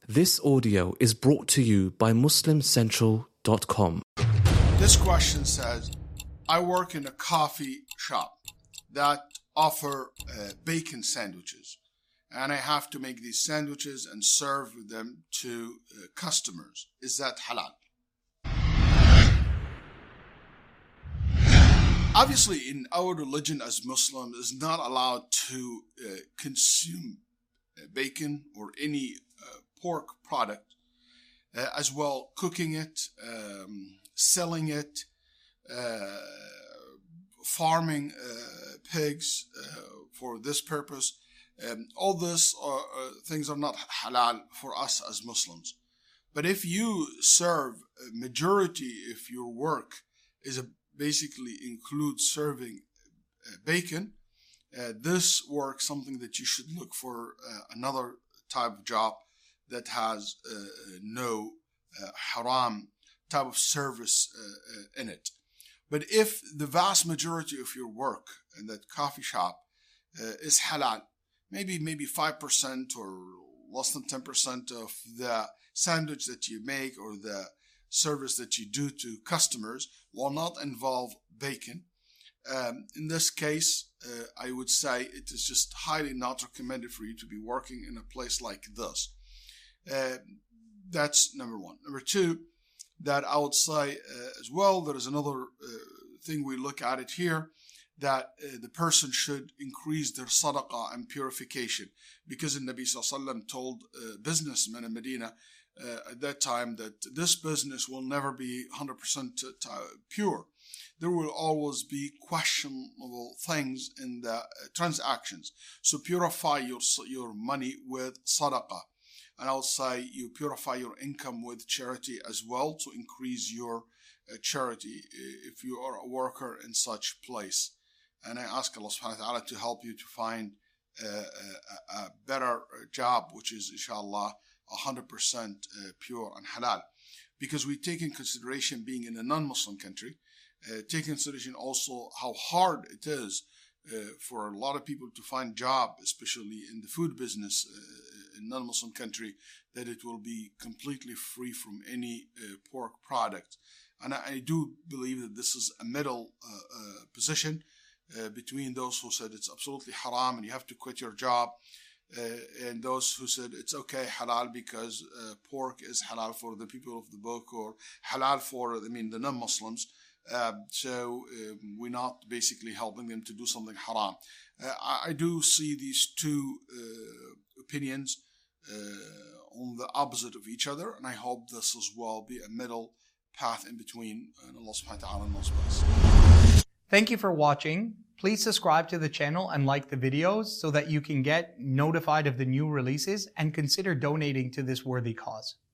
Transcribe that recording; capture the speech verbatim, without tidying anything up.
This audio is brought to you by Muslim Central dot com. This question says, I work in a coffee shop that offer uh, bacon sandwiches, and I have to make these sandwiches and serve them to uh, customers. Is that halal? Obviously, in our religion as Muslims, is not allowed to uh, consume uh, bacon or any uh, pork product, uh, as well cooking it, um, selling it, uh, farming uh, pigs uh, for this purpose. Um, all this are, uh, things are not halal for us as Muslims. But if you serve a majority, if your work is a, basically includes serving uh, bacon, uh, this work something that you should look for uh, another type of job that has uh, no uh, haram type of service uh, uh, in it. But if the vast majority of your work in that coffee shop uh, is halal, maybe maybe five percent or less than ten percent of the sandwich that you make or the service that you do to customers will not involve bacon. Um, in this case, uh, I would say it is just highly not recommended for you to be working in a place like this. Uh, that's number one. Number two, that I would say uh, as well, there is another uh, thing we look at it here, that uh, the person should increase their sadaqah and purification, because the Nabi Sallallahu Alaihi Wasallam told uh, businessmen in Medina uh, at that time that this business will never be one hundred percent t- t- pure. There will always be questionable things in the uh, transactions. So purify your your money with sadaqah. And I would say you purify your income with charity as well to increase your uh, charity if you are a worker in such place. And I ask Allah subhanahu wa ta'ala to help you to find uh, a, a better job, which is inshallah one hundred percent uh, pure and halal. Because we take in consideration being in a non-Muslim country, uh, take in consideration also how hard it is uh, for a lot of people to find job, especially in the food business uh, in non-Muslim country, that it will be completely free from any uh, pork product. And I, I do believe that this is a middle uh, uh, position uh, between those who said it's absolutely haram and you have to quit your job, uh, and those who said it's okay, halal, because uh, pork is halal for the people of the book, or halal for, I mean, the non-Muslims. Uh, so um, we're not basically helping them to do something haram. Uh, I, I do see these two uh, opinions uh, on the opposite of each other, and I hope this as well be a middle path in between, and Allah subhanahu wa ta'ala knows best. Thank you for watching. Please subscribe to the channel and like the videos so that you can get notified of the new releases, and consider donating to this worthy cause.